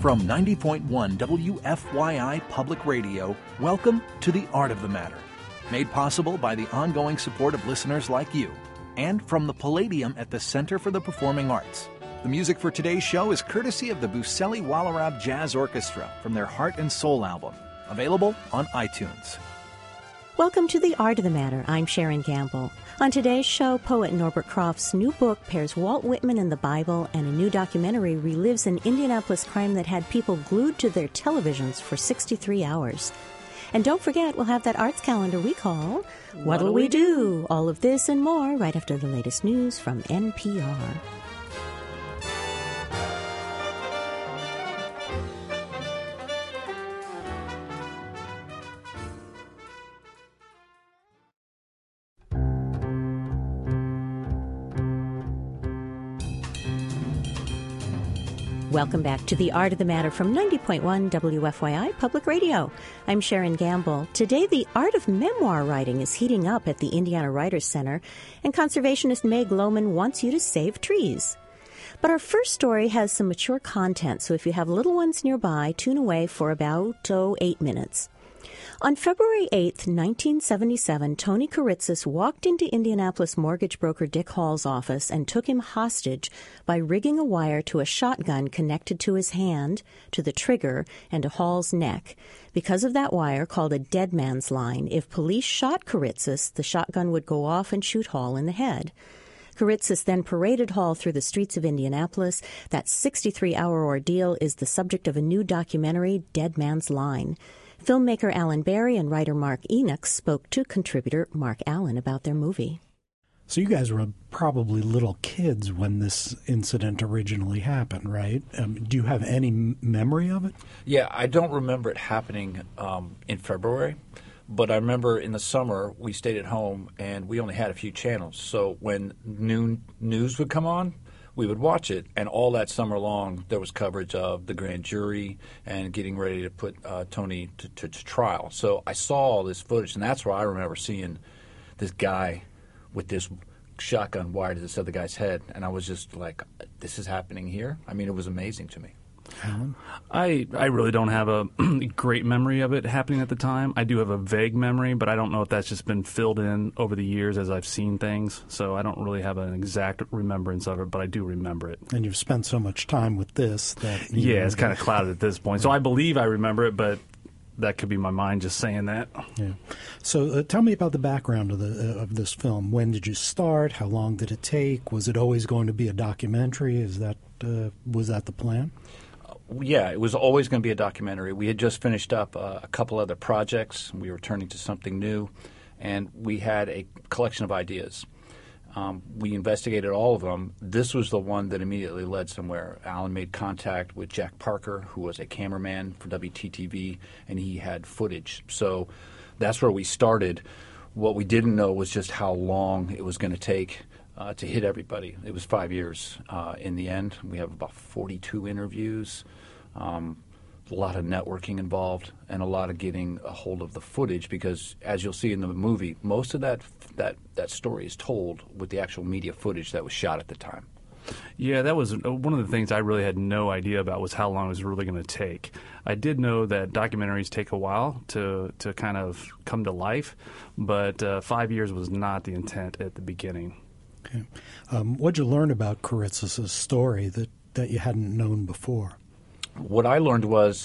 From 90.1 WFYI Public Radio, welcome to The Art of the Matter. Made possible by the ongoing support of listeners like you, and from the Palladium at the Center for the Performing Arts. The music for today's show is courtesy of the Buseli Wallarab Jazz Orchestra from their Heart and Soul album, available on iTunes. Welcome to The Art of the Matter. I'm Sharon Gamble. On today's show, poet Norbert Croft's new book pairs Walt Whitman and the Bible, and a new documentary relives an Indianapolis crime that had people glued to their televisions for 63 hours. And don't forget, we'll have that arts calendar we call What'll We Do? All of this and more right after the latest news from NPR. Welcome back to The Art of the Matter from 90.1 WFYI Public Radio. I'm Sharon Gamble. Today, the art of memoir writing is heating up at the Indiana Writers Center, and conservationist Meg Lohman wants you to save trees. But our first story has some mature content, so if you have little ones nearby, tune away for about 8 minutes. On February 8, 1977, Tony Kiritsis walked into Indianapolis mortgage broker Dick Hall's office and took him hostage by rigging a wire to a shotgun connected to his hand, to the trigger, and to Hall's neck. Because of that wire, called a dead man's line, if police shot Kiritsis, the shotgun would go off and shoot Hall in the head. Kiritsis then paraded Hall through the streets of Indianapolis. That 63-hour ordeal is the subject of a new documentary, Dead Man's Line. Filmmaker Alan Berry and writer Mark Enoch spoke to contributor Mark Allen about their movie. So you guys were probably little kids when this incident originally happened, right? Do you have any memory of it? Yeah, I don't remember it happening in February, but I remember in the summer we stayed at home and we only had a few channels. So when noon news would come on, we would watch it, and all that summer long there was coverage of the grand jury and getting ready to put Tony to trial. So I saw all this footage, and that's where I remember seeing this guy with this shotgun wired to this other guy's head, and I was just like, this is happening here? I mean, it was amazing to me. Alan? I really don't have a great memory of it happening at the time. I do have a vague memory, but I don't know if that's just been filled in over the years as I've seen things. So I don't really have an exact remembrance of it, but I do remember it. And you've spent so much time with this that... Yeah, it's kind of clouded at this point. Right. So I believe I remember it, but that could be my mind just saying that. Yeah. So tell me about the background of this film. When did you start? How long did it take? Was it always going to be a documentary? Was that the plan? Yeah, it was always going to be a documentary. We had just finished up a couple other projects. We were turning to something new, and we had a collection of ideas. We investigated all of them. This was the one that immediately led somewhere. Alan made contact with Jack Parker, who was a cameraman for WTTV, and he had footage. So that's where we started. What we didn't know was just how long it was going to take to hit everybody. It was 5 years in the end. We have about 42 interviews, a lot of networking involved, and a lot of getting a hold of the footage because, as you'll see in the movie, most of that story is told with the actual media footage that was shot at the time. Yeah, that was one of the things I really had no idea about was how long it was really going to take. I did know that documentaries take a while to kind of come to life, but 5 years was not the intent at the beginning. Okay. What'd you learn about Kiritsis' story that you hadn't known before? What I learned was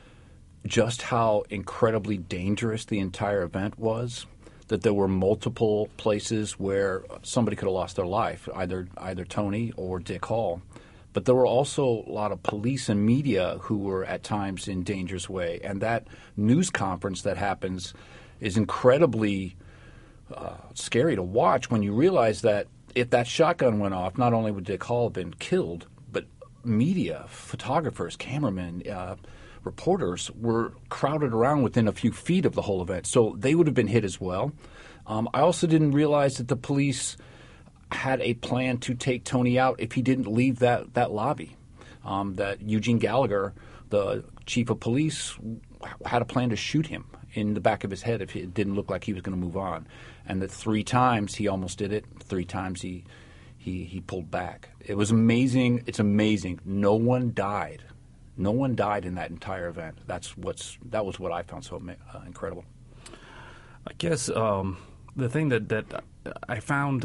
just how incredibly dangerous the entire event was, that there were multiple places where somebody could have lost their life, either Tony or Dick Hall. But there were also a lot of police and media who were at times in dangerous way. And that news conference that happens is incredibly scary to watch when you realize that if that shotgun went off, not only would Dick Hall have been killed, but media, photographers, cameramen, reporters were crowded around within a few feet of the whole event. So they would have been hit as well. I also didn't realize that the police had a plan to take Tony out if he didn't leave that lobby. That Eugene Gallagher, the chief of police, had a plan to shoot him in the back of his head if it didn't look like he was going to move on. And that 3 times he almost did it. 3 times he pulled back. It was amazing. It's amazing. No one died. No one died in that entire event. That was what I found so incredible. I guess the thing that I found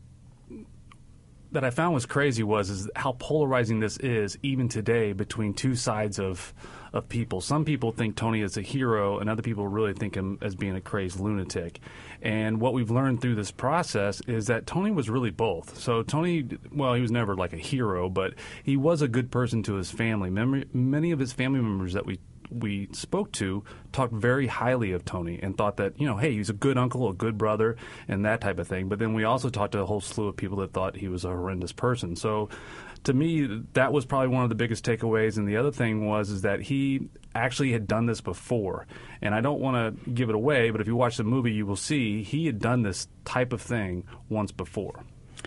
was crazy is how polarizing this is even today between two sides of people. Some people think Tony is a hero, and other people really think him as being a crazed lunatic. And what we've learned through this process is that Tony was really both. So Tony, well, he was never like a hero, but he was a good person to his family. Many of his family members that we spoke to talked very highly of Tony and thought that, hey, he's a good uncle, a good brother, and that type of thing. But then we also talked to a whole slew of people that thought he was a horrendous person. So to me, that was probably one of the biggest takeaways. And the other thing is that he actually had done this before. And I don't want to give it away, but if you watch the movie, you will see he had done this type of thing once before.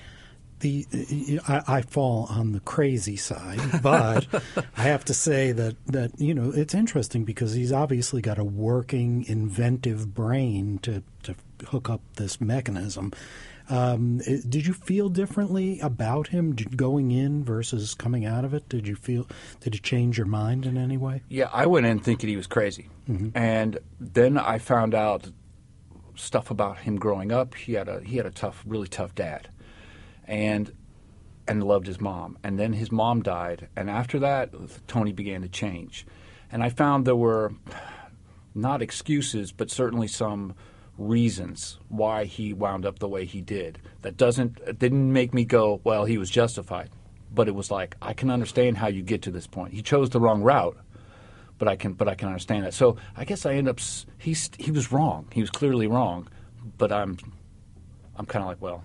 I fall on the crazy side, but I have to say that it's interesting because he's obviously got a working, inventive brain to hook up this mechanism. Did you feel differently about him going in versus coming out of it? Did it change your mind in any way? Yeah, I went in thinking he was crazy. Mm-hmm. And then I found out stuff about him growing up. He had a really tough dad. And loved his mom. And then his mom died. And after that, Tony began to change. And I found there were not excuses, but certainly some reasons why he wound up the way he did. It didn't make me go, well, he was justified. But it was like, I can understand how you get to this point. He chose the wrong route, but I can understand that. So I guess I end up he was wrong. He was clearly wrong. But I'm kind of like, well.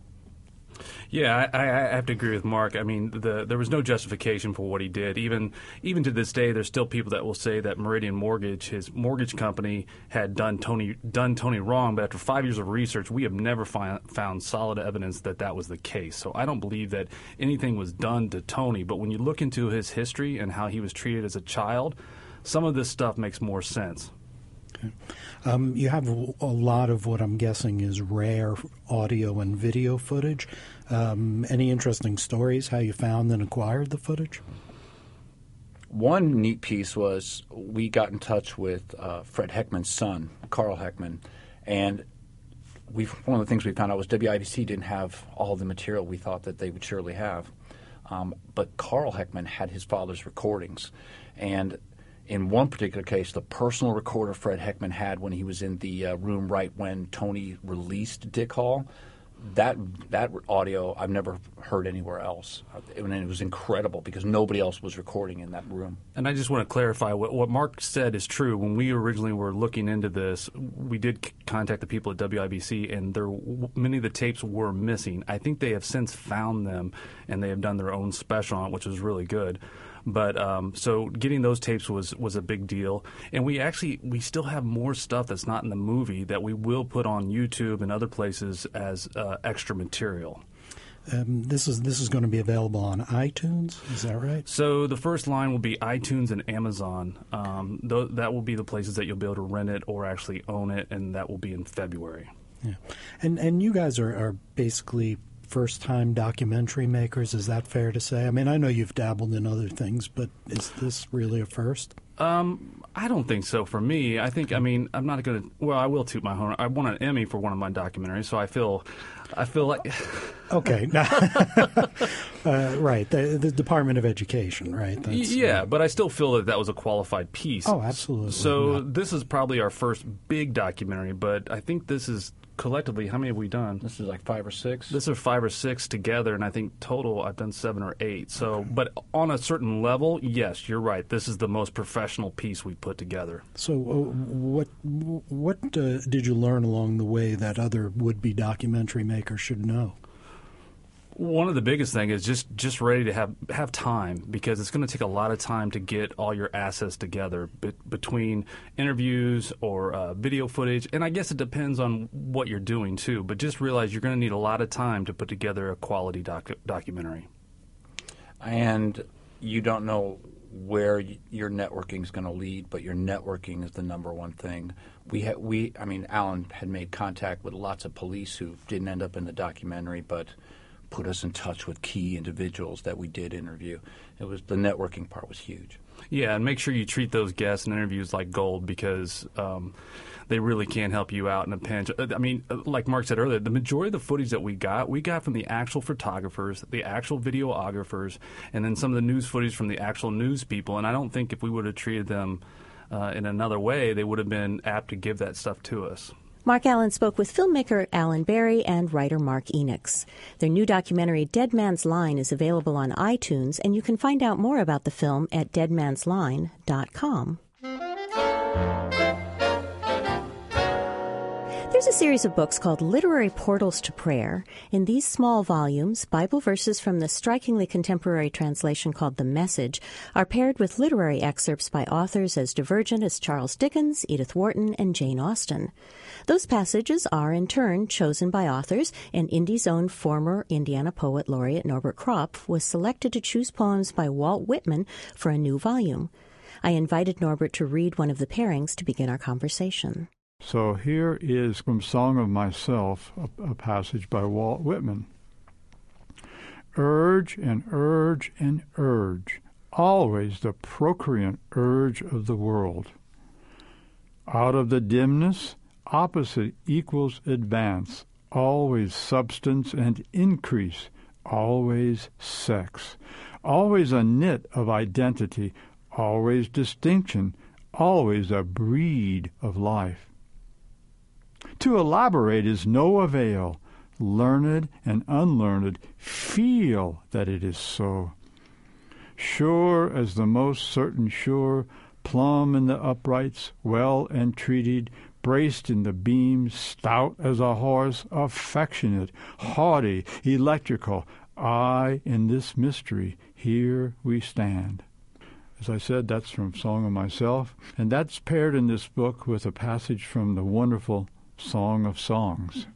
Yeah, I have to agree with Mark. I mean, there was no justification for what he did. Even to this day, there's still people that will say that Meridian Mortgage, his mortgage company, had done Tony wrong. But after 5 years of research, we have never found solid evidence that was the case. So I don't believe that anything was done to Tony. But when you look into his history and how he was treated as a child, some of this stuff makes more sense. You have a lot of what I'm guessing is rare audio and video footage. Any interesting stories how you found and acquired the footage? One neat piece was we got in touch with Fred Heckman's son, Carl Heckman, and one of the things we found out was WIBC didn't have all the material we thought that they would surely have. But Carl Heckman had his father's recordings, and in one particular case, the personal recorder Fred Heckman had when he was in the room right when Tony released Dick Hall, that audio I've never heard anywhere else. And it was incredible because nobody else was recording in that room. And I just want to clarify, what Mark said is true. When we originally were looking into this, we did contact the people at WIBC, and many of the tapes were missing. I think they have since found them, and they have done their own special on it, which was really good. But so getting those tapes was a big deal, and we still have more stuff that's not in the movie that we will put on YouTube and other places as extra material. This is going to be available on iTunes, is that right? So the first line will be iTunes and Amazon. That will be the places that you'll be able to rent it or actually own it, and that will be in February. Yeah, and you guys are basically first-time documentary makers, is that fair to say? I mean, I know you've dabbled in other things, but is this really a first? I don't think so for me. I think, I'm not going to, well, I will toot my horn. I won an Emmy for one of my documentaries, so I feel like... Okay. Right. The Department of Education, right? But I still feel that was a qualified piece. Oh, absolutely. So this is probably our first big documentary, but I think this is collectively, how many have we done? This is like 5 or 6. This are 5 or 6 together, and I think total I've done 7 or 8. So, but on a certain level, yes, you're right. This is the most professional piece we put together. So, what did you learn along the way that other would-be documentary makers should know? One of the biggest things is just ready to have time, because it's going to take a lot of time to get all your assets together between interviews or video footage. And I guess it depends on what you're doing, too. But just realize you're going to need a lot of time to put together a quality documentary. And you don't know where your networking is going to lead, but your networking is the number one thing. Alan had made contact with lots of police who didn't end up in the documentary, but put us in touch with key individuals that we did interview. It was the networking part was huge. Yeah, and make sure you treat those guests and interviews like gold, because they really can help you out in a pinch. I mean, like Mark said earlier, the majority of the footage that we got from the actual photographers, the actual videographers, and then some of the news footage from the actual news people. And I don't think if we would have treated them in another way, they would have been apt to give that stuff to us. Mark Allen spoke with filmmaker Alan Berry and writer Mark Enochs. Their new documentary, Dead Man's Line, is available on iTunes, and you can find out more about the film at deadmansline.com. There's a series of books called Literary Portals to Prayer. In these small volumes, Bible verses from the strikingly contemporary translation called The Message are paired with literary excerpts by authors as divergent as Charles Dickens, Edith Wharton, and Jane Austen. Those passages are, in turn, chosen by authors, and Indy's own former Indiana Poet Laureate Norbert Kropf was selected to choose poems by Walt Whitman for a new volume. I invited Norbert to read one of the pairings to begin our conversation. So here is from Song of Myself, a passage by Walt Whitman. Urge and urge and urge, always the procreant urge of the world. Out of the dimness, opposite equals advance, always substance and increase, always sex, always a knit of identity, always distinction, always a breed of life. To elaborate is no avail. Learned and unlearned feel that it is so. Sure as the most certain sure, plumb in the uprights, well entreated, braced in the beams, stout as a horse, affectionate, haughty, electrical, I in this mystery, here we stand. As I said, that's from Song of Myself, and that's paired in this book with a passage from the wonderful Song of Songs.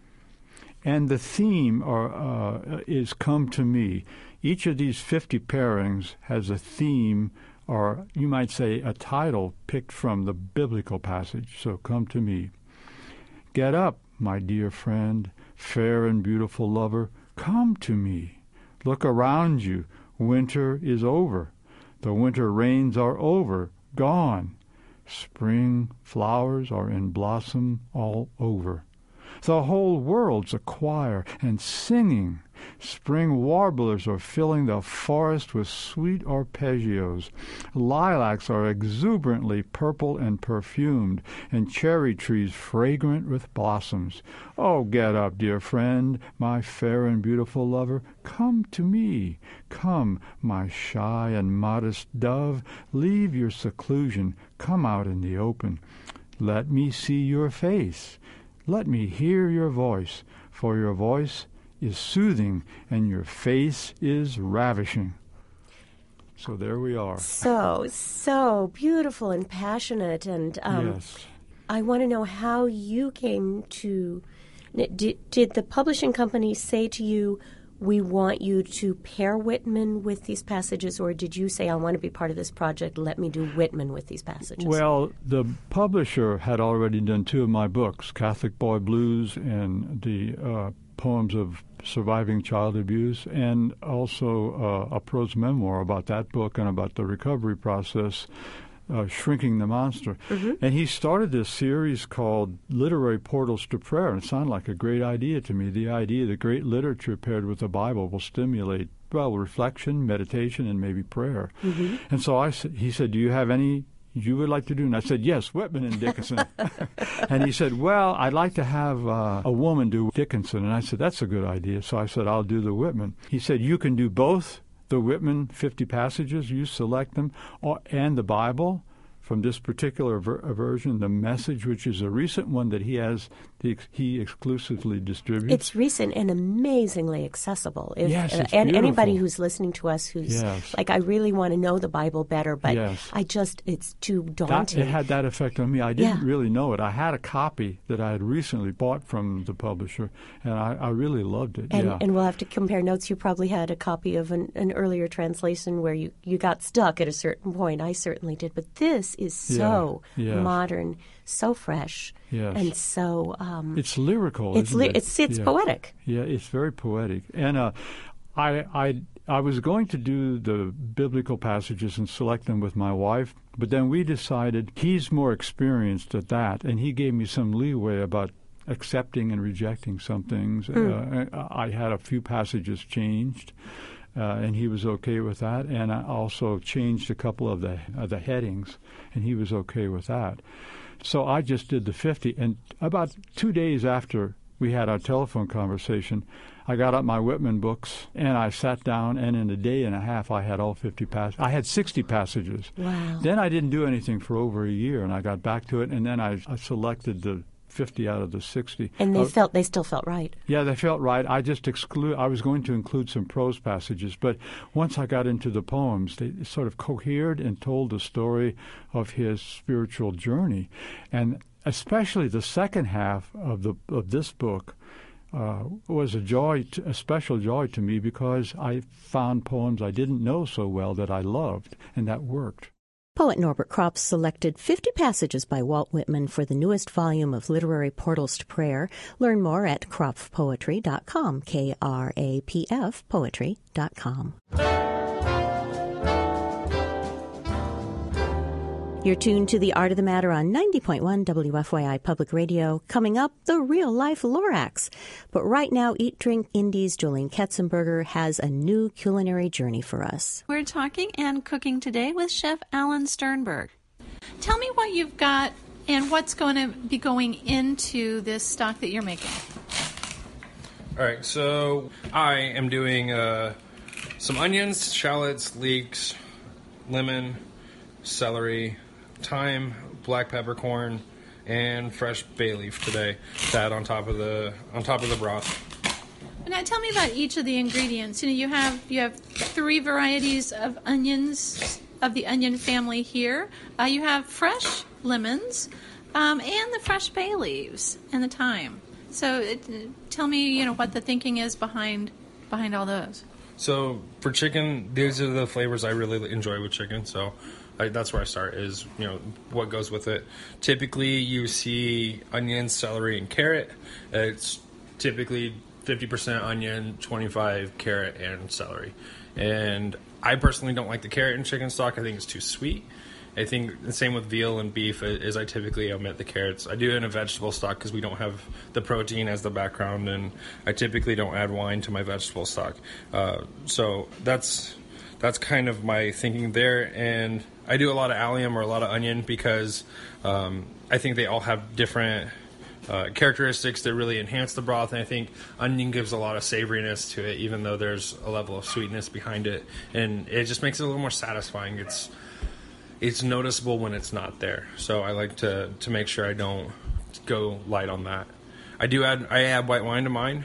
And the theme is Come to Me. Each of these 50 pairings has a theme, or you might say a title, picked from the biblical passage. So come to me. Get up, my dear friend, fair and beautiful lover, come to me. Look around you. Winter is over. The winter rains are over, gone. Spring flowers are in blossom all over. The whole world's a choir and singing. Spring warblers are filling the forest with sweet arpeggios. Lilacs are exuberantly purple and perfumed, and cherry trees fragrant with blossoms. Oh, get up, dear friend, my fair and beautiful lover. Come to me. Come, my shy and modest dove. Leave your seclusion. Come out in the open. Let me see your face. Let me hear your voice, for your voice is soothing and your face is ravishing. So there we are. So beautiful and passionate. And yes. I want to know how you came to... Did the publishing company say to you, we want you to pair Whitman with these passages, or did you say, I want to be part of this project, let me do Whitman with these passages? Well, the publisher had already done two of my books, Catholic Boy Blues and the poems of surviving child abuse, and also a prose memoir about that book and about the recovery process, Shrinking the Monster. Mm-hmm. And he started this series called Literary Portals to Prayer, and it sounded like a great idea to me. The idea that great literature paired with the Bible will stimulate, well, reflection, meditation, and maybe prayer. Mm-hmm. And so he said, do you have any you would like to do? And I said, yes, Whitman and Dickinson. And he said, well, I'd like to have a woman do Dickinson. And I said, that's a good idea. So I said, I'll do the Whitman. He said, you can do both the Whitman 50 passages, you select them, and the Bible from this particular version, The Message, which is a recent one that he exclusively distributes. It's recent and amazingly accessible. Yes, it's and beautiful. Anybody who's listening to us who's like, I really want to know the Bible better, but it's too daunting. It had that effect on me. I didn't really know it. I had a copy that I had recently bought from the publisher, and I really loved it. And we'll have to compare notes. You probably had a copy of an earlier translation where you got stuck at a certain point. I certainly did. But this is so modern, so fresh Yes. and so It's lyrical, it's isn't it? it's poetic. Yeah, it's very poetic. And I was going to do the biblical passages and select them with my wife, but then we decided he's more experienced at that, and he gave me some leeway about accepting and rejecting some things. I had a few passages changed, and he was okay with that, and I also changed a couple of the headings, and he was okay with that. So I just did the 50, and about 2 days after we had our telephone conversation, I got out my Whitman books, and I sat down, and in a day and a half, I had all 50 passages. I had 60 passages. Wow. Then I didn't do anything for over a year, and I got back to it, and then I selected the 50 out of the 60. And they still felt right. Yeah, they felt right. I was going to include some prose passages, but once I got into the poems, they sort of cohered and told the story of his spiritual journey. And especially the second half of this book was a special joy to me, because I found poems I didn't know so well that I loved, and that worked. Poet Norbert Kropf selected 50 passages by Walt Whitman for the newest volume of Literary Portals to Prayer. Learn more at kropfpoetry.com, Krapf poetry.com. You're tuned to The Art of the Matter on 90.1 WFYI Public Radio. Coming up, the real-life Lorax. But right now, Eat, Drink, Indies, Jolene Ketzenberger has a new culinary journey for us. We're talking and cooking today with Chef Alan Sternberg. Tell me what you've got and what's going to be going into this stock that you're making. All right, so I am doing some onions, shallots, leeks, lemon, celery, thyme, black peppercorn, and fresh bay leaf today to add on top of the broth. Now tell me about each of the ingredients. You have 3 varieties of onions of the onion family here. You have fresh lemons and the fresh bay leaves and the thyme. So tell me, what the thinking is behind all those. So for chicken, these are the flavors I really enjoy with chicken. So that's where I start, is what goes with it. Typically, you see onion, celery, and carrot. It's typically 50% onion, 25 carrot, and celery. And I personally don't like the carrot in chicken stock. I think it's too sweet. I think the same with veal and beef is I typically omit the carrots. I do it in a vegetable stock because we don't have the protein as the background, and I typically don't add wine to my vegetable stock. So that's kind of my thinking there. And I do a lot of allium or a lot of onion because I think they all have different characteristics that really enhance the broth, and I think onion gives a lot of savoriness to it, even though there's a level of sweetness behind it, and it just makes it a little more satisfying. It's noticeable when it's not there, so I like to make sure I don't go light on that. I add white wine to mine.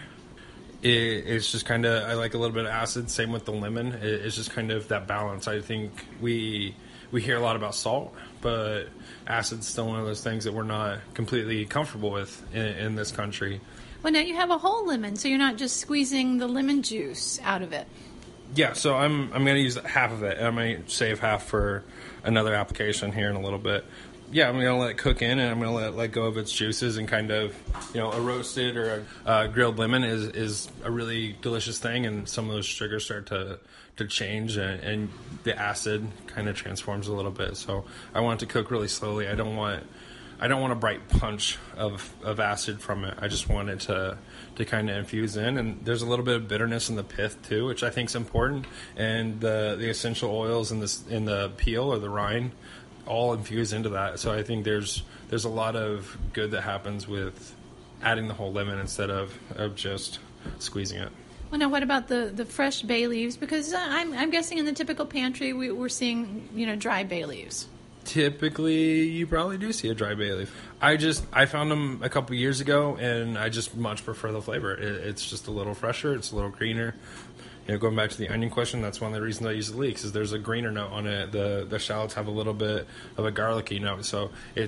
It's just kind of, I like a little bit of acid. Same with the lemon. It's just kind of that balance. I think we hear a lot about salt, but acid's still one of those things that we're not completely comfortable with in this country. Well, now you have a whole lemon, so you're not just squeezing the lemon juice out of it. Yeah, so I'm going to use half of it, and I'm going to save half for another application here in a little bit. Yeah, I'm going to let it cook in, and I'm going to let go of its juices, and kind of, a roasted or a grilled lemon is a really delicious thing, and some of those sugars start to change, and the acid kind of transforms a little bit. So I want it to cook really slowly. I don't want a bright punch of acid from it. I just want it to kind of infuse in, and there's a little bit of bitterness in the pith too, which I think is important, and the essential oils in the peel or the rind all infuse into that. So I think there's a lot of good that happens with adding the whole lemon instead of just squeezing it. Well, now what about the fresh bay leaves? Because I'm guessing in the typical pantry we're seeing dry bay leaves. Typically, you probably do see a dry bay leaf. I found them a couple years ago, and I just much prefer the flavor. It's just a little fresher. It's a little greener. Going back to the onion question, that's one of the reasons I use the leeks, is there's a greener note on it. The shallots have a little bit of a garlicky note, so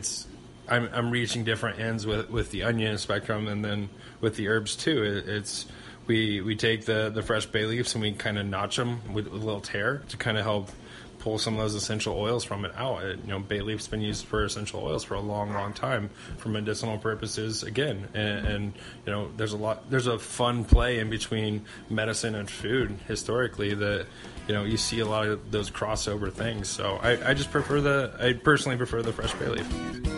I'm reaching different ends with the onion spectrum, and then with the herbs too. We take the fresh bay leaves and we kind of notch them with a little tear to kind of help pull some of those essential oils from it out. Bay leaf's been used for essential oils for a long time for medicinal purposes again. And there's a fun play in between medicine and food historically that, you see a lot of those crossover things. So I personally prefer the fresh bay leaf.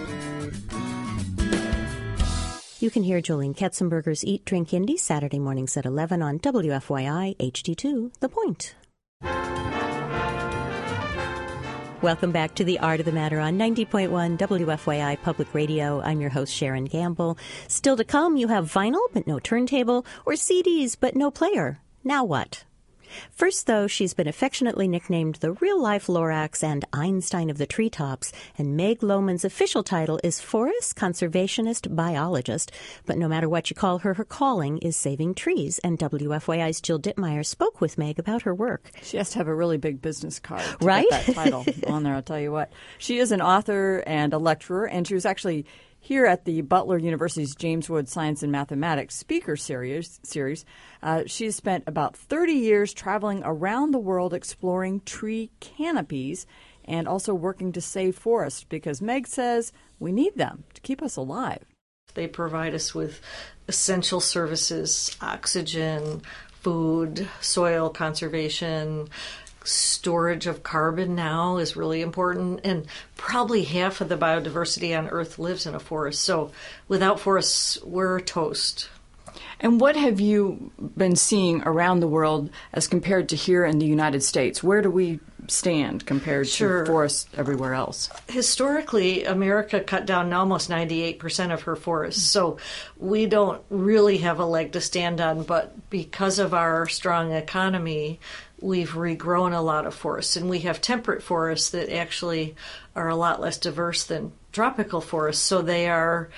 You can hear Jolene Ketzenberger's Eat, Drink, Indie Saturday mornings at 11 on WFYI HD2, The Point. Welcome back to The Art of the Matter on 90.1 WFYI Public Radio. I'm your host, Sharon Gamble. Still to come, you have vinyl but no turntable, or CDs but no player. Now what? First, though, she's been affectionately nicknamed the real-life Lorax and Einstein of the treetops, and Meg Lohman's official title is Forest Conservationist Biologist. But no matter what you call her, her calling is saving trees, and WFYI's Jill Dittmeyer spoke with Meg about her work. She has to have a really big business card to right? get that title on there, I'll tell you what. She is an author and a lecturer, and she was actually here at the Butler University's James Wood Science and Mathematics Speaker Series. She's spent about 30 years traveling around the world exploring tree canopies and also working to save forests because Meg says we need them to keep us alive. They provide us with essential services, oxygen, food, soil conservation. Storage of carbon now is really important, and probably half of the biodiversity on Earth lives in a forest. So without forests, we're toast. And what have you been seeing around the world as compared to here in the United States? Where do we stand compared to forests everywhere else? Historically, America cut down almost 98% of her forests, so we don't really have a leg to stand on, but because of our strong economy, we've regrown a lot of forests, and we have temperate forests that actually are a lot less diverse than tropical forests, so they are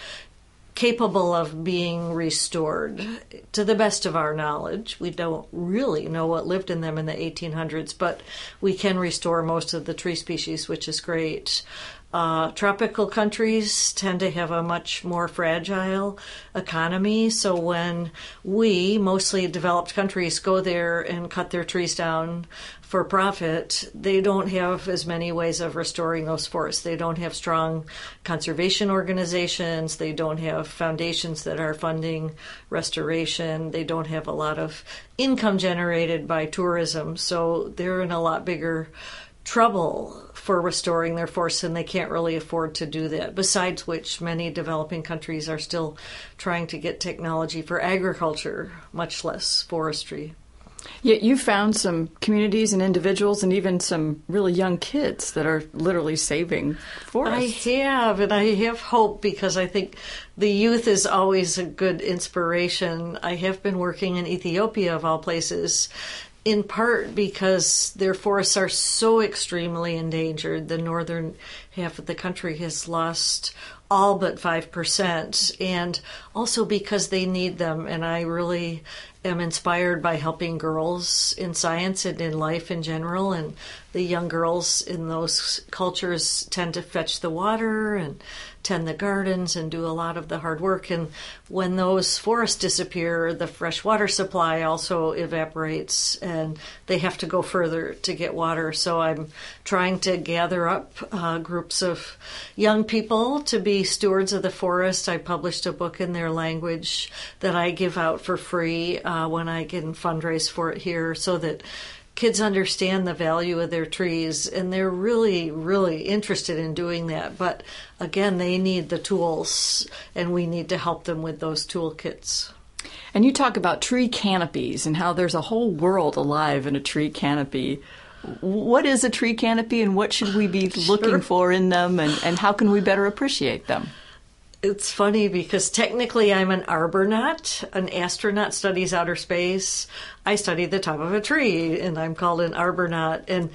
capable of being restored to the best of our knowledge. We don't really know what lived in them in the 1800s, but we can restore most of the tree species, which is great. Tropical countries tend to have a much more fragile economy, so when we, mostly developed countries, go there and cut their trees down for profit, they don't have as many ways of restoring those forests. They don't have strong conservation organizations. They don't have foundations that are funding restoration. They don't have a lot of income generated by tourism, so they're in a lot bigger trouble for restoring their forests, and they can't really afford to do that. Besides which, many developing countries are still trying to get technology for agriculture, much less forestry. Yet you found some communities and individuals and even some really young kids that are literally saving forests. I have, and I have hope because I think the youth is always a good inspiration. I have been working in Ethiopia, of all places, in part because their forests are so extremely endangered. The northern half of the country has lost all but 5%, and also because they need them. And I really am inspired by helping girls in science and in life in general. And the young girls in those cultures tend to fetch the water and tend the gardens and do a lot of the hard work. And when those forests disappear, the fresh water supply also evaporates, and they have to go further to get water. So I'm trying to gather up groups of young people to be stewards of the forest. I published a book in their language that I give out for free when I can fundraise for it here, so that kids understand the value of their trees, and they're really, really interested in doing that. But again, they need the tools, and we need to help them with those toolkits. And you talk about tree canopies and how there's a whole world alive in a tree canopy. What is a tree canopy, and what should we be looking for in them, and how can we better appreciate them? It's funny because technically I'm an arbornaut. An astronaut studies outer space. I study the top of a tree, and I'm called an arbornaut. And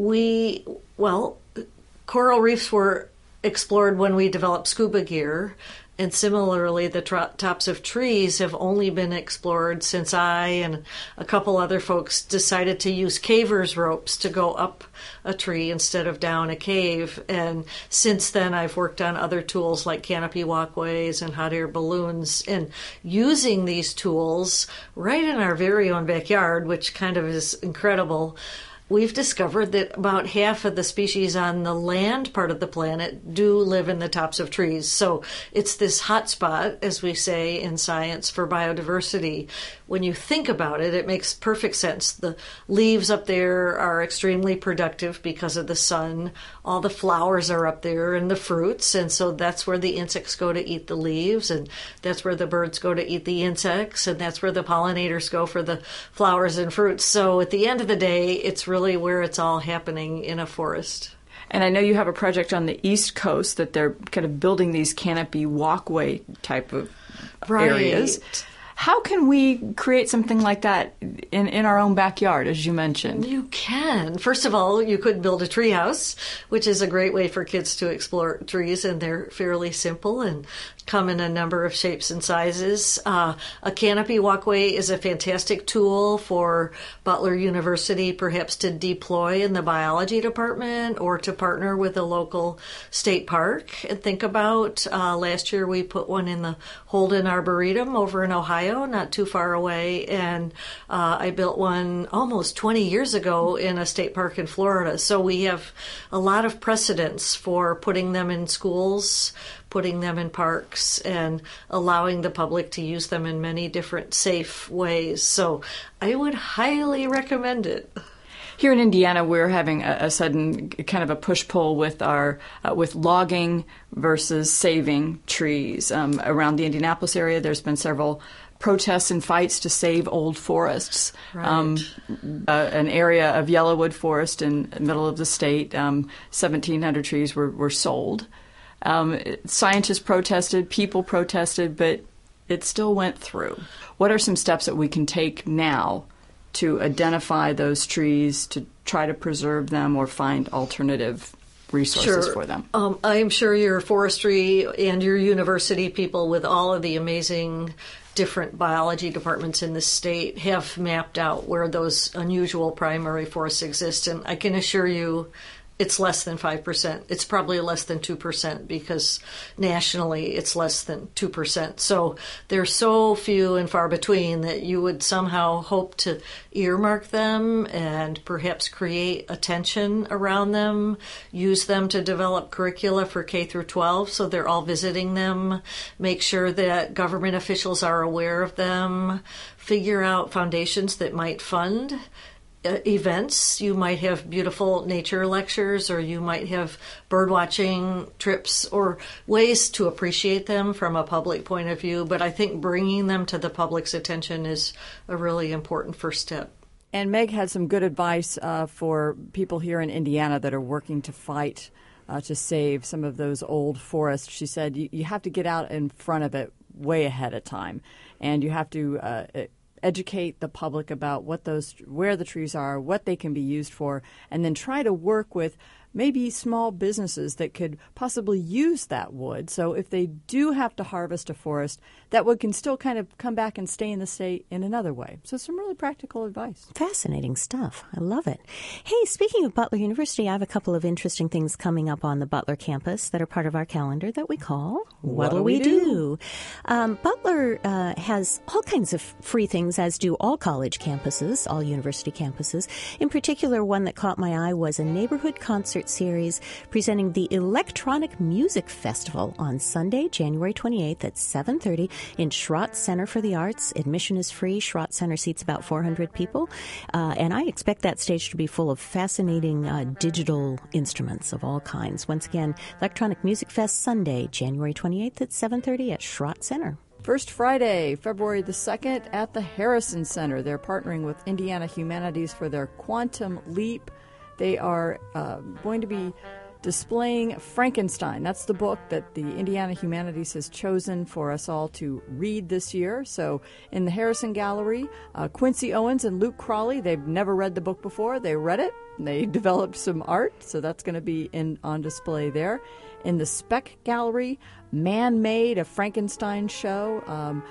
coral reefs were explored when we developed scuba gear. And similarly, the tops of trees have only been explored since I and a couple other folks decided to use cavers' ropes to go up a tree instead of down a cave. And since then, I've worked on other tools like canopy walkways and hot air balloons. And using these tools right in our very own backyard, which kind of is incredible, we've discovered that about half of the species on the land part of the planet do live in the tops of trees. So it's this hot spot, as we say in science, for biodiversity. When you think about it, it makes perfect sense. The leaves up there are extremely productive because of the sun. All the flowers are up there and the fruits, and so that's where the insects go to eat the leaves, and that's where the birds go to eat the insects, and that's where the pollinators go for the flowers and fruits. So at the end of the day, it's really where it's all happening in a forest. And I know you have a project on the East Coast that they're kind of building these canopy walkway type of areas. How can we create something like that in our own backyard, as you mentioned? You can. First of all, you could build a tree house, which is a great way for kids to explore trees, and they're fairly simple and come in a number of shapes and sizes. A canopy walkway is a fantastic tool for Butler University, perhaps to deploy in the biology department or to partner with a local state park. And think about last year we put one in the Holden Arboretum over in Ohio, not too far away, and I built one almost 20 years ago in a state park in Florida. So we have a lot of precedents for putting them in schools, putting them in parks, and allowing the public to use them in many different safe ways. So I would highly recommend it. Here in Indiana, we're having a sudden kind of a push-pull with our with logging versus saving trees. Around the Indianapolis area, there's been several protests and fights to save old forests. Right. An area of Yellowwood Forest in the middle of the state, 1,700 trees were sold. Scientists protested, people protested, but it still went through. What are some steps that we can take now to identify those trees, to try to preserve them or find alternative resources for them? I'm sure your forestry and your university people, with all of the amazing different biology departments in the state, have mapped out where those unusual primary forests exist. And I can assure you it's less than 5%. It's probably less than 2% because nationally it's less than 2%. So they're so few and far between that you would somehow hope to earmark them and perhaps create attention around them, use them to develop curricula for K through 12 so they're all visiting them, make sure that government officials are aware of them, figure out foundations that might fund events. You might have beautiful nature lectures, or you might have bird watching trips, or ways to appreciate them from a public point of view. But I think bringing them to the public's attention is a really important first step. And Meg had some good advice for people here in Indiana that are working to fight to save some of those old forests. She said you have to get out in front of it way ahead of time, and you have to educate the public about where the trees are, what they can be used for, and then try to work with maybe small businesses that could possibly use that wood. So if they do have to harvest a forest, that wood can still kind of come back and stay in the state in another way. So some really practical advice. Fascinating stuff. I love it. Hey, speaking of Butler University, I have a couple of interesting things coming up on the Butler campus that are part of our calendar that we call What'll We Do? Butler has all kinds of free things, as do all college campuses, all university campuses. In particular, one that caught my eye was a neighborhood concert series presenting the Electronic Music Festival on Sunday, January 28th at 7:30 in Schrott Center for the Arts. Admission is free. Schrott Center seats about 400 people. And I expect that stage to be full of fascinating digital instruments of all kinds. Once again, Electronic Music Fest Sunday, January 28th at 7:30 at Schrott Center. First Friday, February the 2nd at the Harrison Center. They're partnering with Indiana Humanities for their Quantum Leap. They are going to be displaying Frankenstein. That's the book that the Indiana Humanities has chosen for us all to read this year. So in the Harrison Gallery, Quincy Owens and Luke Crawley, they've never read the book before. They read it. They developed some art, so that's going to be on display there. In the Speck Gallery, Man-Made, a Frankenstein show.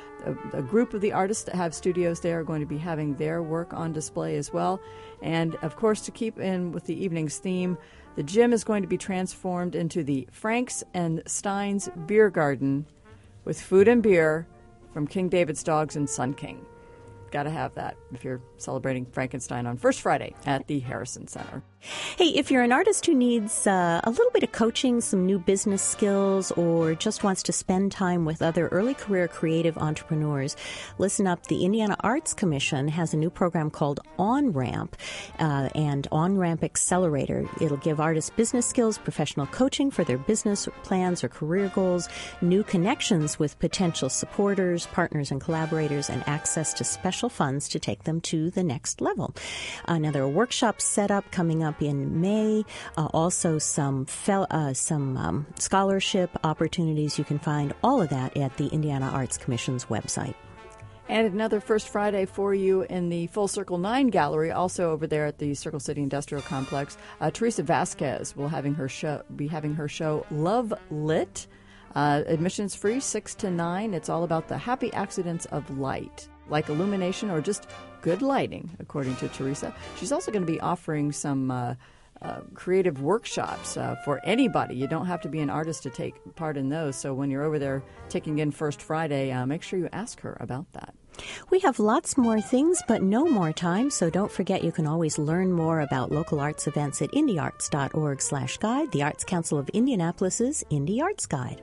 A group of the artists that have studios there are going to be having their work on display as well. And, of course, to keep in with the evening's theme, the gym is going to be transformed into the Franks and Stein's Beer Garden with food and beer from King David's Dogs and Sun King. got to have that if you're celebrating Frankenstein on First Friday at the Harrison Center. Hey, if you're an artist who needs a little bit of coaching, some new business skills, or just wants to spend time with other early career creative entrepreneurs, listen up. The Indiana Arts Commission has a new program called On-Ramp and On-Ramp Accelerator. It'll give artists business skills, professional coaching for their business plans or career goals, new connections with potential supporters, partners, and collaborators, and access to special funds to take them to the next level. Another workshop set up coming up in May. Also some scholarship opportunities. You can find all of that at the Indiana Arts Commission's website. And another First Friday for you in the Full Circle 9 Gallery, also over there at the Circle City Industrial Complex. Teresa Vasquez will be having her show Love Lit. Admissions free, 6 to 9. It's all about the happy accidents of light, like illumination or just good lighting, according to Teresa. She's also going to be offering some creative workshops for anybody. You don't have to be an artist to take part in those. So when you're over there taking in First Friday, make sure you ask her about that. We have lots more things, but no more time, so don't forget you can always learn more about local arts events at indyarts.org/guide, the Arts Council of Indianapolis's Indy Arts Guide.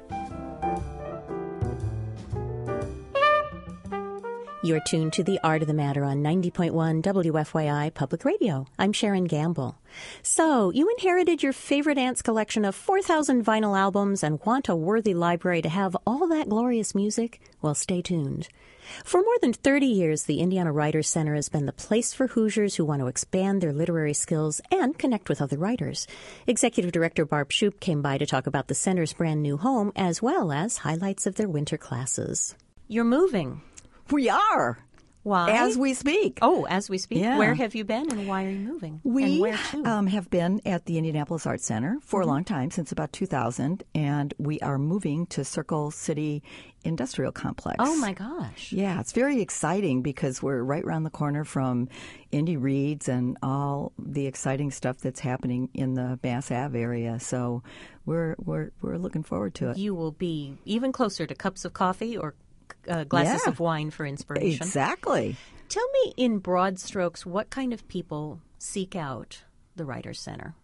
You're tuned to The Art of the Matter on 90.1 WFYI Public Radio. I'm Sharon Gamble. So, you inherited your favorite aunt's collection of 4,000 vinyl albums and want a worthy library to have all that glorious music? Well, stay tuned. For more than 30 years, the Indiana Writers Center has been the place for Hoosiers who want to expand their literary skills and connect with other writers. Executive Director Barb Shoup came by to talk about the center's brand new home as well as highlights of their winter classes. You're moving. We are. Why? As we speak. Oh, as we speak. Yeah. Where have you been and why are you moving? We and where to? Have been at the Indianapolis Arts Center for a long time, since about 2000, and we are moving to Circle City Industrial Complex. Oh, my gosh. Yeah, it's very exciting because we're right around the corner from Indy Reads and all the exciting stuff that's happening in the Mass Ave area. So we're looking forward to it. You will be even closer to cups of coffee or glasses of wine for inspiration. Exactly. Tell me in broad strokes, what kind of people seek out the Writers Center?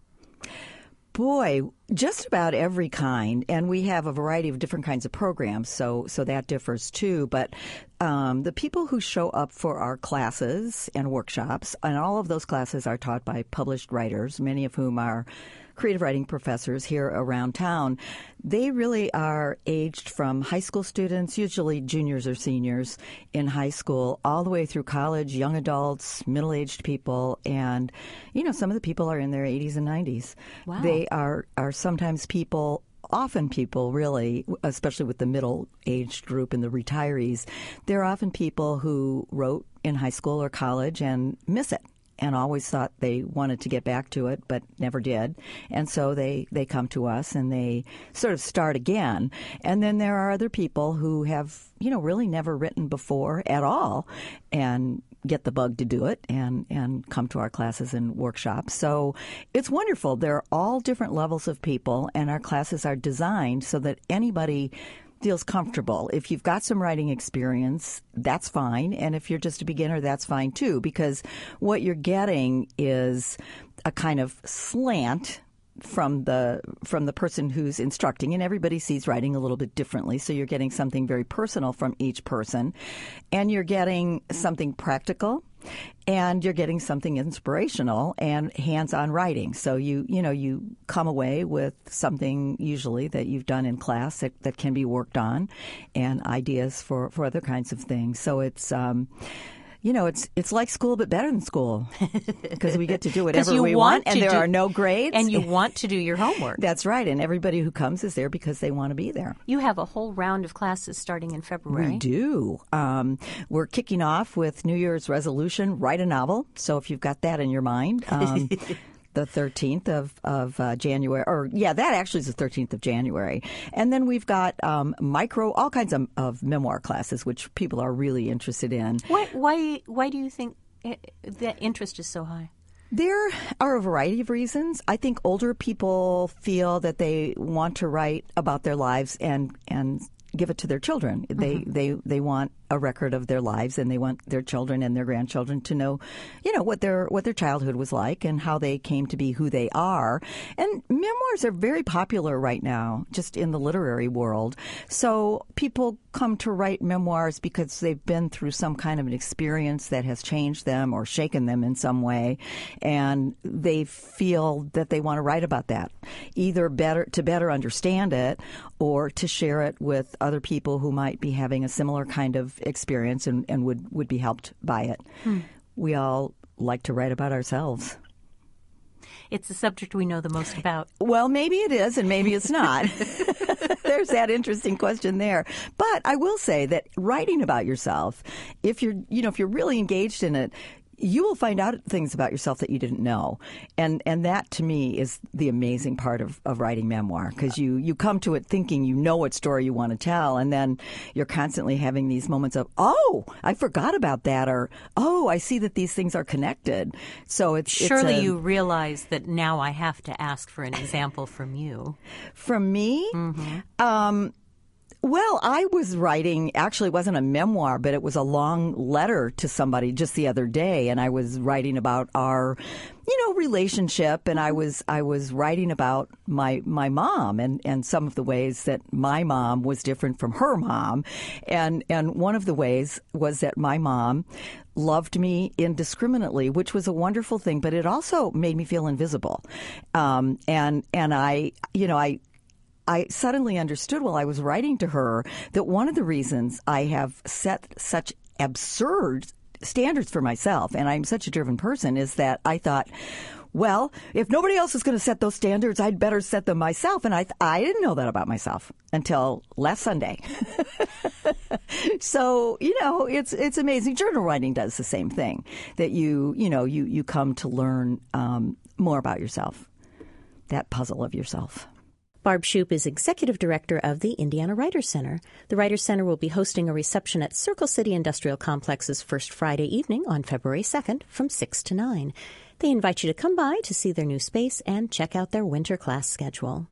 Boy, just about every kind, and we have a variety of different kinds of programs, so that differs too. But the people who show up for our classes and workshops, and all of those classes are taught by published writers, many of whom are creative writing professors here around town. They really are aged from high school students, usually juniors or seniors in high school, all the way through college, young adults, middle-aged people, and, some of the people are in their 80s and 90s. Wow. They are sometimes often people really, especially with the middle-aged group and the retirees, they're often people who wrote in high school or college and miss it, and always thought they wanted to get back to it, but never did. And so they come to us and they sort of start again. And then there are other people who have, really never written before at all and get the bug to do it and come to our classes and workshops. So it's wonderful. There are all different levels of people, and our classes are designed so that anybody feels comfortable. If you've got some writing experience, that's fine. And if you're just a beginner, that's fine too, because what you're getting is a kind of slant from the person who's instructing, and everybody sees writing a little bit differently. So you're getting something very personal from each person, and you're getting something practical, and you're getting something inspirational and hands-on writing. So you come away with something usually that you've done in class that can be worked on, and ideas for other kinds of things. So it's it's like school, but better than school, because we get to do whatever we want, and there are no grades. And you want to do your homework. That's right, and everybody who comes is there because they want to be there. You have a whole round of classes starting in February. We do. We're kicking off with New Year's resolution, write a novel. So if you've got that in your mind, the 13th of January, that actually is the 13th of January. And then we've got all kinds of memoir classes, which people are really interested in. Why do you think that interest is so high? There are a variety of reasons. I think older people feel that they want to write about their lives and give it to their children. They want a record of their lives, and they want their children and their grandchildren to know, what their childhood was like and how they came to be who they are. And memoirs are very popular right now, just in the literary world. So people come to write memoirs because they've been through some kind of an experience that has changed them or shaken them in some way, and they feel that they want to write about that, either to better understand it or to share it with other people who might be having a similar kind of experience and would be helped by it. We all like to write about ourselves. It's the subject we know the most about. Well, maybe it is, and maybe it's not. There's that interesting question there. But I will say that writing about yourself, if you're really engaged in it, you will find out things about yourself that you didn't know. And that, to me, is the amazing part of writing memoir, because you come to it thinking you know what story you want to tell, and then you're constantly having these moments of, oh, I forgot about that, or, oh, I see that these things are connected. So Surely you realize that now I have to ask for an example from you. From me? Mm-hmm. Well, I was writing, actually it wasn't a memoir, but it was a long letter to somebody just the other day, and I was writing about our, relationship, and I was writing about my mom and some of the ways that my mom was different from her mom, and one of the ways was that my mom loved me indiscriminately, which was a wonderful thing, but it also made me feel invisible, and I suddenly understood while I was writing to her that one of the reasons I have set such absurd standards for myself, and I'm such a driven person, is that I thought, well, if nobody else is going to set those standards, I'd better set them myself. And I didn't know that about myself until last Sunday. So, it's amazing. Journal writing does the same thing, that you come to learn more about yourself, that puzzle of yourself. Barb Shoup is Executive Director of the Indiana Writers Center. The Writers Center will be hosting a reception at Circle City Industrial Complex's first Friday evening on February 2nd from 6 to 9. They invite you to come by to see their new space and check out their winter class schedule.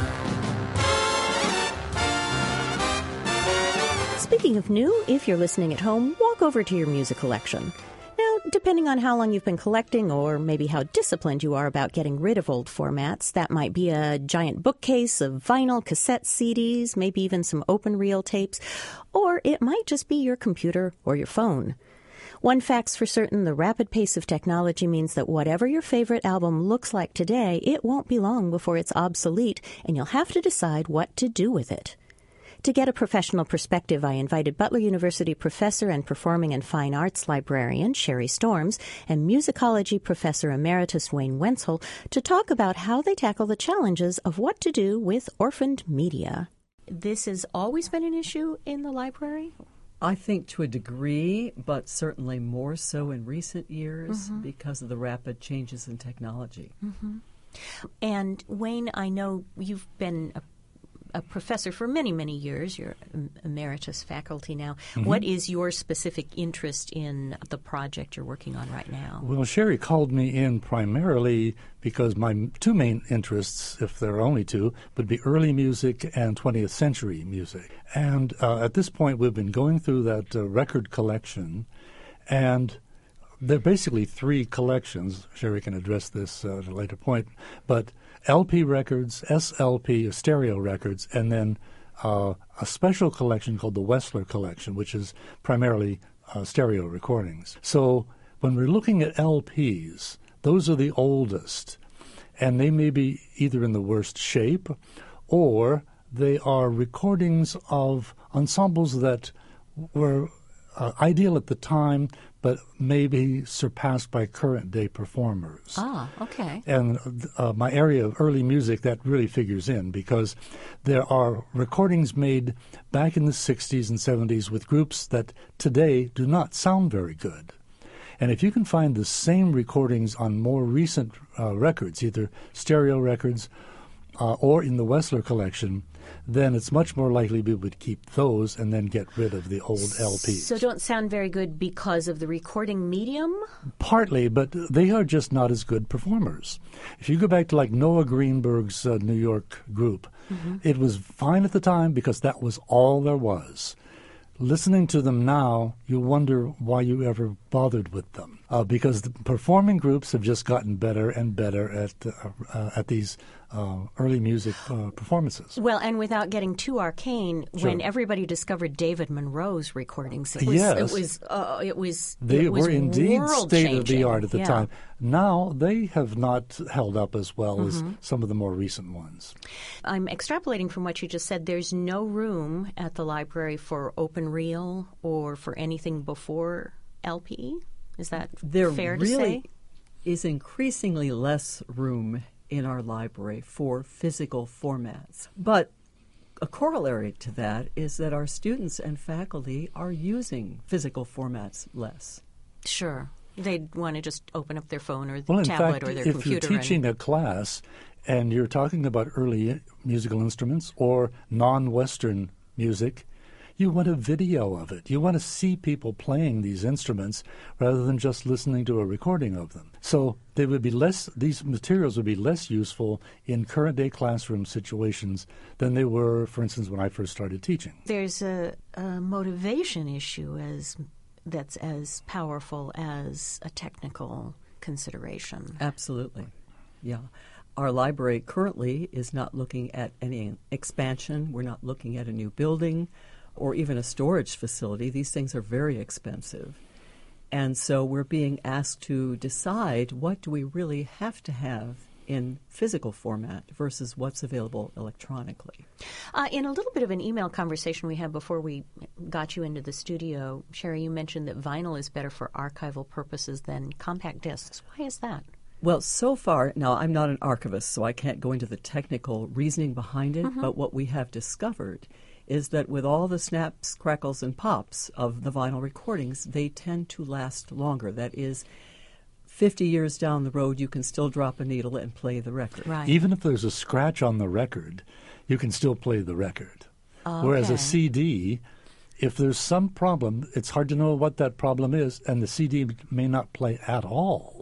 Speaking of new, if you're listening at home, walk over to your music collection. Now, depending on how long you've been collecting or maybe how disciplined you are about getting rid of old formats, that might be a giant bookcase of vinyl, cassette CDs, maybe even some open reel tapes, or it might just be your computer or your phone. One fact's for certain, the rapid pace of technology means that whatever your favorite album looks like today, it won't be long before it's obsolete, and you'll have to decide what to do with it. To get a professional perspective, I invited Butler University professor and performing and fine arts librarian Sherry Storms and musicology professor emeritus Wayne Wenzel to talk about how they tackle the challenges of what to do with orphaned media. This has always been an issue in the library? I think to a degree, but certainly more so in recent years because of the rapid changes in technology. Mm-hmm. And Wayne, I know you've been a professor for many, many years. You're emeritus faculty now. Mm-hmm. What is your specific interest in the project you're working on right now? Well, Sherry called me in primarily because my two main interests, if there are only two, would be early music and 20th century music. And at this point, we've been going through that record collection, and there are basically three collections. Sherry can address this at a later point, but LP records, SLP, stereo records, and then a special collection called the Wessler Collection, which is primarily stereo recordings. So when we're looking at LPs, those are the oldest, and they may be either in the worst shape or they are recordings of ensembles that were ideal at the time, but maybe surpassed by current-day performers. Ah, okay. And my area of early music, that really figures in, because there are recordings made back in the 60s and 70s with groups that today do not sound very good. And if you can find the same recordings on more recent records, either stereo records or in the Wessler Collection, then it's much more likely we would keep those and then get rid of the old LPs. So don't sound very good because of the recording medium? Partly, but they are just not as good performers. If you go back to like Noah Greenberg's New York group, it was fine at the time because that was all there was. listening to them now, you wonder why you ever bothered with them, because the performing groups have just gotten better and better at these early music performances. Well, and without getting too arcane, Sure. when everybody discovered David Monroe's recordings, it was They were indeed state of the art at the Yeah. time. Now they have not held up as well as some of the more recent ones. I'm extrapolating from what you just said. There's no room at the library for open reel or for anything before LP. Is that There fair to really say? is increasingly less room in our library for physical formats. But a corollary to that is that our students and faculty are using physical formats less. Sure. They'd want to just open up their phone or the Well, in tablet fact, or their if computer. you're teaching a class and you're talking about early musical instruments or non-Western music, you want a video of it. You want to see people playing these instruments rather than just listening to a recording of them. So they would be these materials would be less useful in current-day classroom situations than they were, for instance, when I first started teaching. There's a motivation issue that's as powerful as a technical consideration. Absolutely. Yeah. Our library currently is not looking at any expansion. We're not looking at a new building or even a storage facility. These things are very expensive. And so we're being asked to decide what do we really have to have in physical format versus what's available electronically. In a little bit of an email conversation we had before we got you into the studio, Sherry, you mentioned that vinyl is better for archival purposes than compact discs. Why is that? Well, so far, now I'm not an archivist, so I can't go into the technical reasoning behind it, but what we have discovered is that with all the snaps, crackles, and pops of the vinyl recordings, they tend to last longer. That is, 50 years down the road, you can still drop a needle and play the record. Right. Even if there's a scratch on the record, you can still play the record. Whereas a CD, if there's some problem, it's hard to know what that problem is, and the CD may not play at all.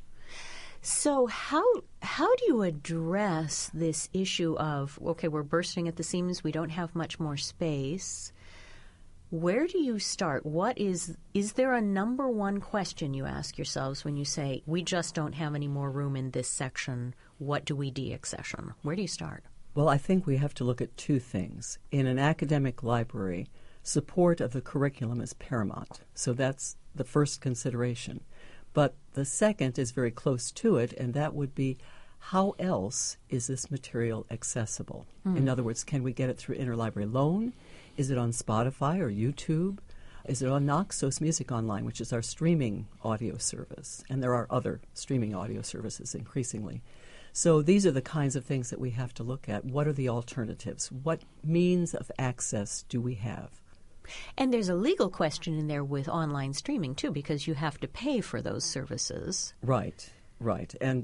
So how do you address this issue of, okay, we're bursting at the seams, we don't have much more space? Where do you start? Is there a number one question you ask yourselves when you say, we just don't have any more room in this section, what do we deaccession? Where do you start? Well, I think we have to look at two things. In an academic library, support of the curriculum is paramount. So that's the first consideration. But the second is very close to it, and that would be, how else is this material accessible? In other words, can we get it through interlibrary loan? Is it on Spotify or YouTube? Is it on Naxos Music Online, which is our streaming audio service? And there are other streaming audio services increasingly. So these are the kinds of things that we have to look at. What are the alternatives? What means of access do we have? And there's a legal question in there with online streaming, too, because you have to pay for those services. Right. And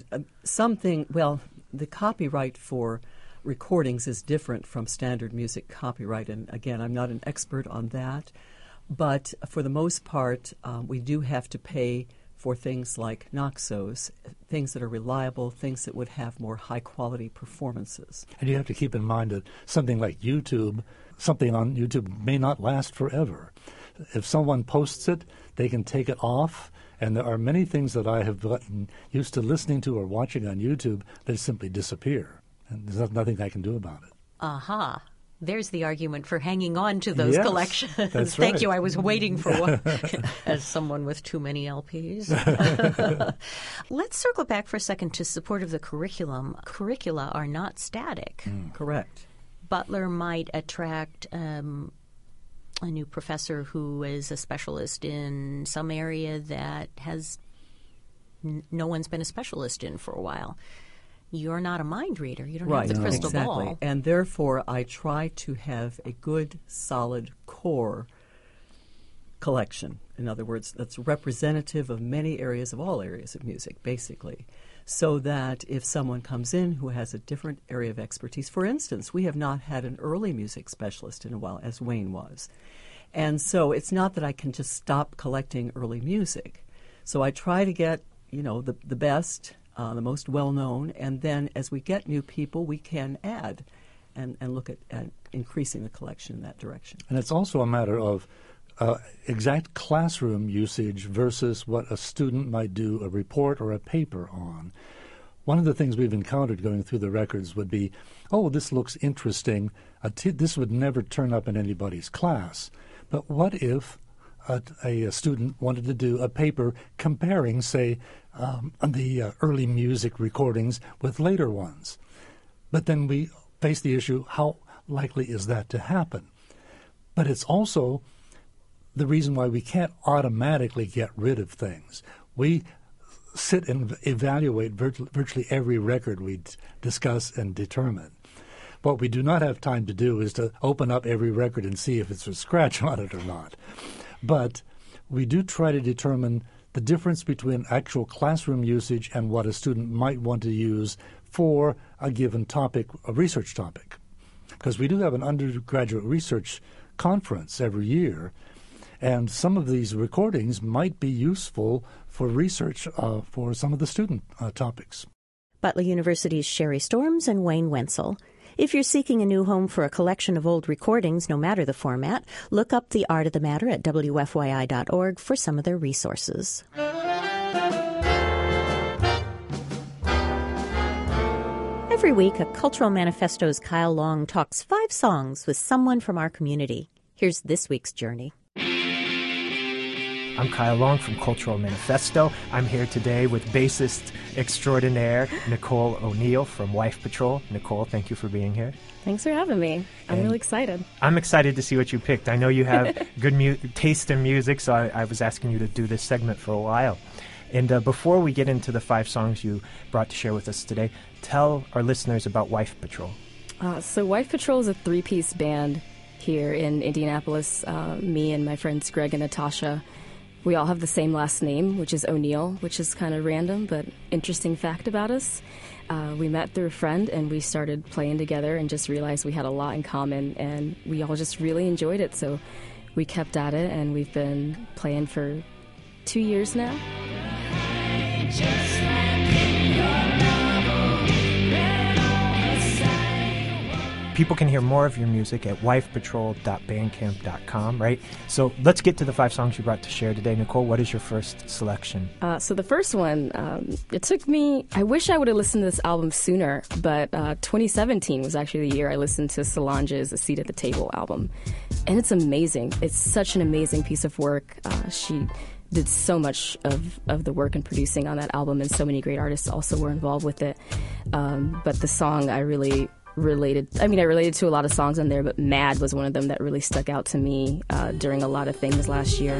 the copyright for recordings is different from standard music copyright. And again, I'm not an expert on that. But for the most part, we do have to pay for things like Naxos, things that are reliable, things that would have more high-quality performances. And you have to keep in mind that something like YouTube, something on YouTube may not last forever. If someone posts it, they can take it off, and there are many things that I have gotten used to listening to or watching on YouTube that simply disappear, and there's nothing I can do about it. Aha. There's the argument for hanging on to those collections. That's Thank right. you. I was waiting for one as someone with too many LPs. Let's circle back for a second to support of the curriculum. Curricula are not static. Correct. Butler might attract a new professor who is a specialist in some area that has no one's been a specialist in for a while. You're not a mind reader. You don't have the crystal ball. And therefore, I try to have a good, solid core collection. In other words, that's representative of many areas, of all areas of music, basically, so that if someone comes in who has a different area of expertise, for instance, we have not had an early music specialist in a while, as Wayne was. And so it's not that I can just stop collecting early music. So I try to get, the best, the most well-known, and then as we get new people, we can add and look at increasing the collection in that direction. And it's also a matter of exact classroom usage versus what a student might do a report or a paper on. One of the things we've encountered going through the records would be, oh, this looks interesting. This would never turn up in anybody's class. But what if a student wanted to do a paper comparing, say, the early music recordings with later ones? But then we face the issue, how likely is that to happen? But it's also the reason why we can't automatically get rid of things. We sit and evaluate virtually every record we discuss and determine. What we do not have time to do is to open up every record and see if it's a scratch on it or not. But we do try to determine the difference between actual classroom usage and what a student might want to use for a given topic, a research topic. Because we do have an undergraduate research conference every year, and some of these recordings might be useful for research for some of the student topics. Butler University's Sherry Storms and Wayne Wenzel. If you're seeking a new home for a collection of old recordings, no matter the format, look up The Art of the Matter at WFYI.org for some of their resources. Every week, a Cultural Manifesto's Kyle Long talks 5 songs with someone from our community. Here's this week's journey. I'm Kyle Long from Cultural Manifesto. I'm here today with bassist extraordinaire Nicole O'Neill from Wife Patrol. Nicole, thank you for being here. Thanks for having me. I'm really excited. I'm excited to see what you picked. I know you have good taste in music, so I was asking you to do this segment for a while. And before we get into the 5 songs you brought to share with us today, tell our listeners about Wife Patrol. So Wife Patrol is a 3-piece band here in Indianapolis. Me and my friends Greg and Natasha. We all have the same last name, which is O'Neill, which is kind of random, but interesting fact about us. We met through a friend, and we started playing together and just realized we had a lot in common, and we all just really enjoyed it. So we kept at it, and we've been playing for 2 years now. People can hear more of your music at wifepatrol.bandcamp.com, right? So let's get to the 5 songs you brought to share today. Nicole, what is your first selection? So the first one, it took me, I wish I would have listened to this album sooner, but 2017 was actually the year I listened to Solange's A Seat at the Table album. And it's amazing. It's such an amazing piece of work. She did so much of the work and producing on that album, and so many great artists also were involved with it. But the song I really related to a lot of songs on there, but Mad was one of them that really stuck out to me during a lot of things last year.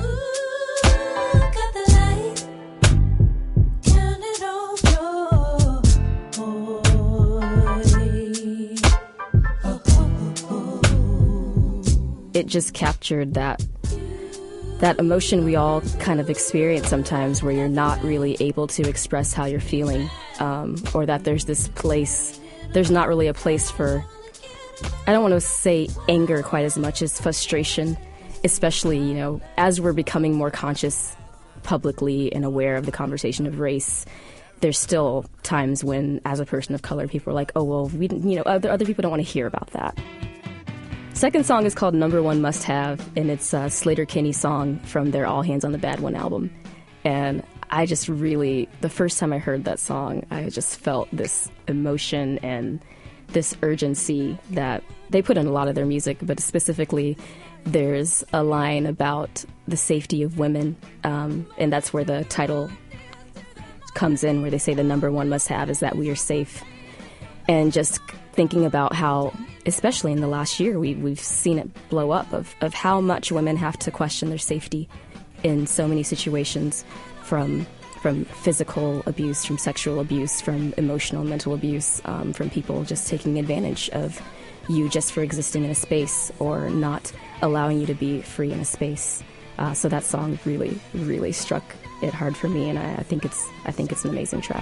It just captured that emotion we all kind of experience sometimes, where you're not really able to express how you're feeling, or that there's this place. There's not really a place for, I don't want to say anger quite as much as frustration, especially, as we're becoming more conscious publicly and aware of the conversation of race. There's still times when, as a person of color, people are like, oh, well, other people don't want to hear about that. Second song is called Number One Must Have, and it's a Slater-Kinney song from their All Hands on the Bad One album. And I just really, the first time I heard that song, I just felt this emotion and this urgency that they put in a lot of their music, but specifically there's a line about the safety of women, and that's where the title comes in, where they say the number one must have is that we are safe. And just thinking about how, especially in the last year, we've seen it blow up of how much women have to question their safety in so many situations, from physical abuse, from sexual abuse, from emotional and mental abuse, from people just taking advantage of you just for existing in a space or not allowing you to be free in a space. So that song really, really struck it hard for me, and I think it's an amazing track.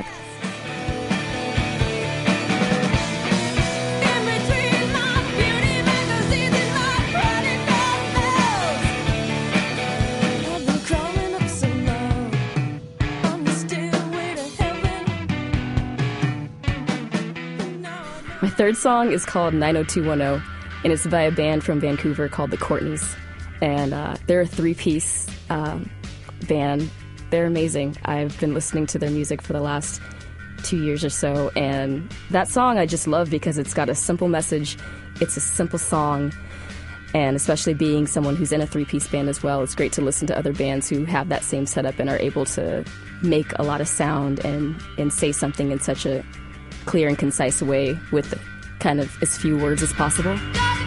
My third song is called 90210, and it's by a band from Vancouver called the Courtneys. And they're a three-piece band. They're amazing. I've been listening to their music for the last 2 years or so, and that song I just love because it's got a simple message. It's a simple song, and especially being someone who's in a three-piece band as well, it's great to listen to other bands who have that same setup and are able to make a lot of sound and say something in such a clear and concise way with kind of as few words as possible.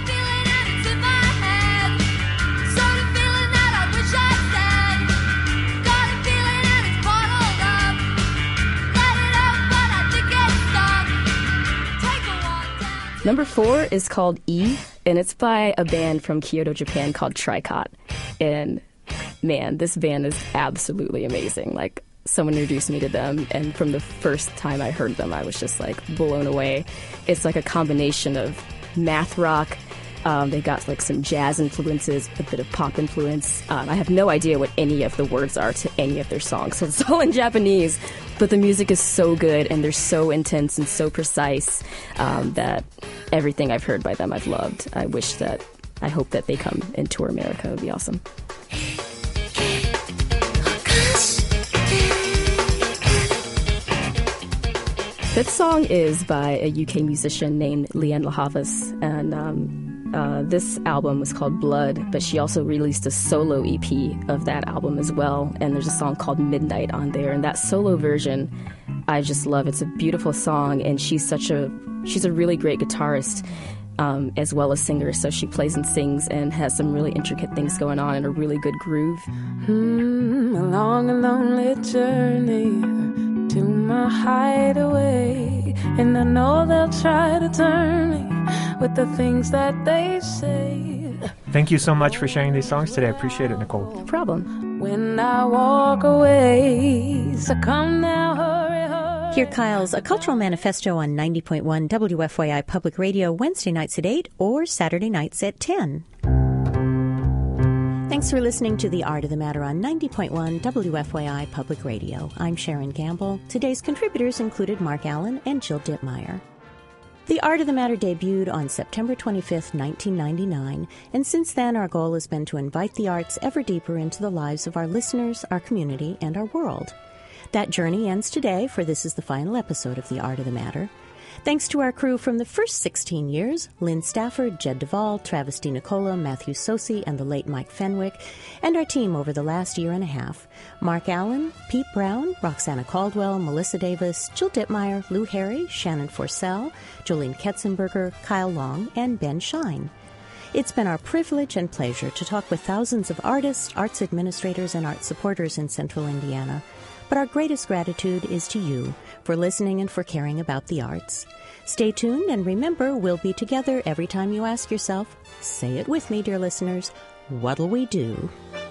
Number 4 is called E, and it's by a band from Kyoto, Japan called Tricot. And man, this band is absolutely amazing. Like, someone introduced me to them, and from the first time I heard them, I was just like blown away. It's like a combination of math rock. They got like some jazz influences, a bit of pop influence. I have no idea what any of the words are to any of their songs, so it's all in Japanese. But the music is so good, and they're so intense and so precise that everything I've heard by them I've loved. I hope that they come and tour America. It would be awesome. Fifth song is by a UK musician named Leanne LaHavas, and this album was called Blood, but she also released a solo EP of that album as well, and there's a song called Midnight on there, and that solo version I just love. It's a beautiful song, and she's a really great guitarist as well as singer, so she plays and sings and has some really intricate things going on and a really good groove. A long and lonely journey to my hideaway, and I know they'll try to turn me with the things that they say. Thank you so much for sharing these songs today. I appreciate it, Nicole. No problem. When I walk away, so come now, hurry, hurry. Hear Kyle's A Cultural Manifesto on 90.1 WFYI Public Radio Wednesday nights at 8 or Saturday nights at 10. Thanks for listening to The Art of the Matter on 90.1 WFYI Public Radio. I'm Sharon Gamble. Today's contributors included Mark Allen and Jill Dittmeyer. The Art of the Matter debuted on September 25th, 1999, and since then our goal has been to invite the arts ever deeper into the lives of our listeners, our community, and our world. That journey ends today, for this is the final episode of The Art of the Matter. Thanks to our crew from the first 16 years, Lynn Stafford, Jed Duvall, Travis DiNicola, Matthew Sosi, and the late Mike Fenwick, and our team over the last year and a half, Mark Allen, Pete Brown, Roxana Caldwell, Melissa Davis, Jill Dittmeyer, Lou Harry, Shannon Forsell, Jolene Ketzenberger, Kyle Long, and Ben Shine. It's been our privilege and pleasure to talk with thousands of artists, arts administrators, and art supporters in Central Indiana. But our greatest gratitude is to you for listening and for caring about the arts. Stay tuned, and remember, we'll be together every time you ask yourself, say it with me, dear listeners, what'll we do?